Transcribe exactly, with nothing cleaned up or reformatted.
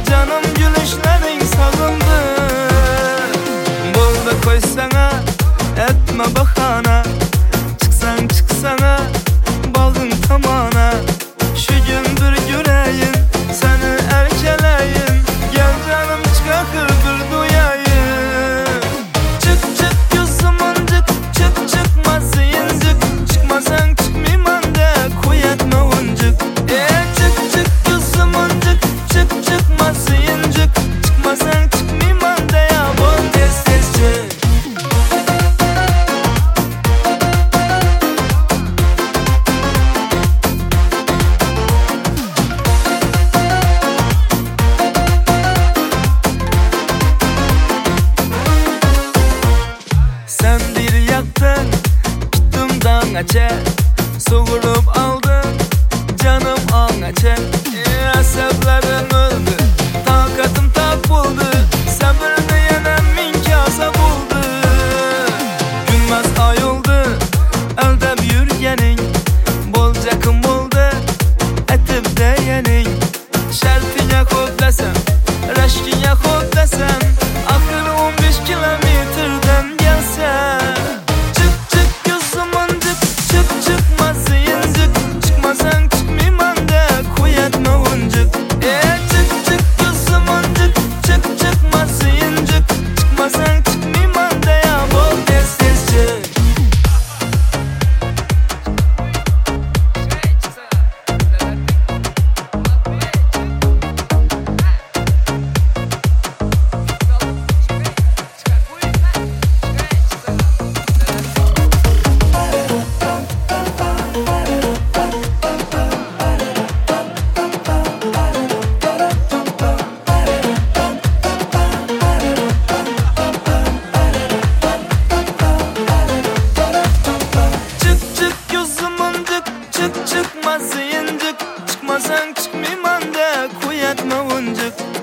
canım gülüşlerin sağımdı. Bolda koysana etme bahana, çıksan çıksana bağın tamana. Şu gün bir göreyim seni erkeleyin, gel canım çıkakır bir duyayım. Çık çık gözümün cık, çık çıkmaz yincik, çıkmasan çıkmayman de koy etme uncuk. E çık çık gözümün cık, çık çıkmaz yincik, çıkmasan çıkmayman de ya bol tez tez çık. Sen bir yaktın, gittim dağaça, soğurup aldın canım ağaça. E, asaplarım öldü, takatım tak buldu, sabırını yenem min kasa buldu. Günmez ay oldu, öldüm yürgenin, bolca kım oldu, etip deyenin. Şertine kodlasam, raşkine kodlasam, akırı on beş kilometreden gelse. Çık çık gözümün cık, çık çıkmaz yincik, çıkmasan çıkmayman de koy etme uncuk. E çık çık gözümün cık, çık çıkmaz yincik, çıkmasan çıkmayman de ya bol tez tez çık. Çık çık gözümün cık, çık çıkmaz yincik, çıkmasan çıkmayman de koy etme uncuk.